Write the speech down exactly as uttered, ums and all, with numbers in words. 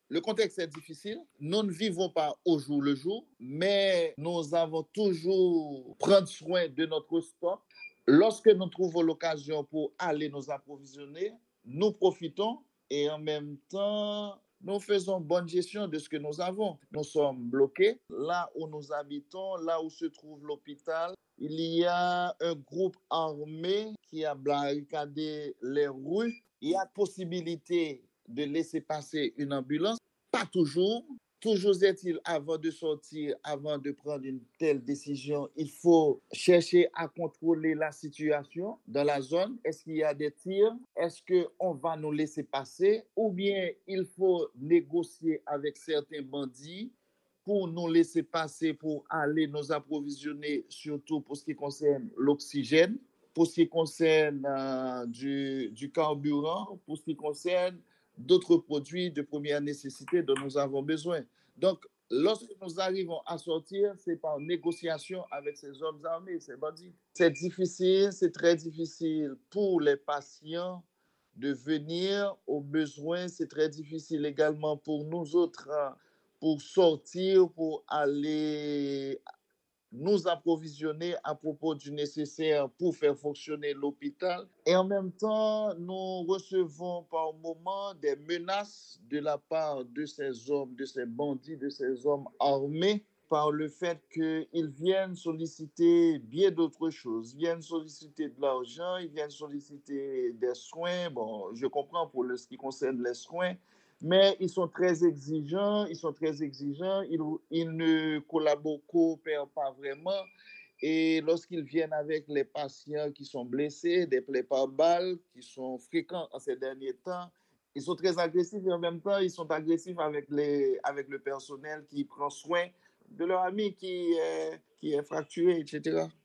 Le contexte est difficile. Nous ne vivons pas au jour le jour, mais nous avons toujours prendre soin de notre stock. Lorsque nous trouvons l'occasion pour aller nous approvisionner, nous profitons et en même temps, nous faisons bonne gestion de ce que nous avons. Nous sommes bloqués. Là où nous habitons, là où se trouve l'hôpital, il y a un groupe armé qui a barricadé les rues. Il y a possibilité de laisser passer une ambulance. Pas toujours. Toujours est-il, avant de sortir, avant de prendre une telle décision, il faut chercher à contrôler la situation dans la zone. Est-ce qu'il y a des tirs? Est-ce qu'on va nous laisser passer? Ou bien il faut négocier avec certains bandits pour nous laisser passer, pour aller nous approvisionner, surtout pour ce qui concerne l'oxygène, pour ce qui concerne euh, du, du carburant, pour ce qui concerne d'autres produits de première nécessité dont nous avons besoin. Donc, lorsque nous arrivons à sortir, c'est par négociation avec ces hommes armés, ces bandits. C'est difficile, c'est très difficile pour les patients de venir aux besoins. C'est très difficile également pour nous autres pour sortir, pour aller nous approvisionner à propos du nécessaire pour faire fonctionner l'hôpital. Et en même temps, nous recevons par moments des menaces de la part de ces hommes, de ces bandits, de ces hommes armés, par le fait qu'ils viennent solliciter bien d'autres choses. Ils viennent solliciter de l'argent, ils viennent solliciter des soins. Bon, je comprends pour ce qui concerne les soins, mais ils sont très exigeants, ils sont très exigeants, ils, ils ne collaborent, coopèrent pas vraiment. Et lorsqu'ils viennent avec les patients qui sont blessés, des plaies par balles, qui sont fréquents en ces derniers temps, ils sont très agressifs et en même temps, ils sont agressifs avec, les, avec le personnel qui prend soin de leur ami qui est, qui est fracturé, et cetera.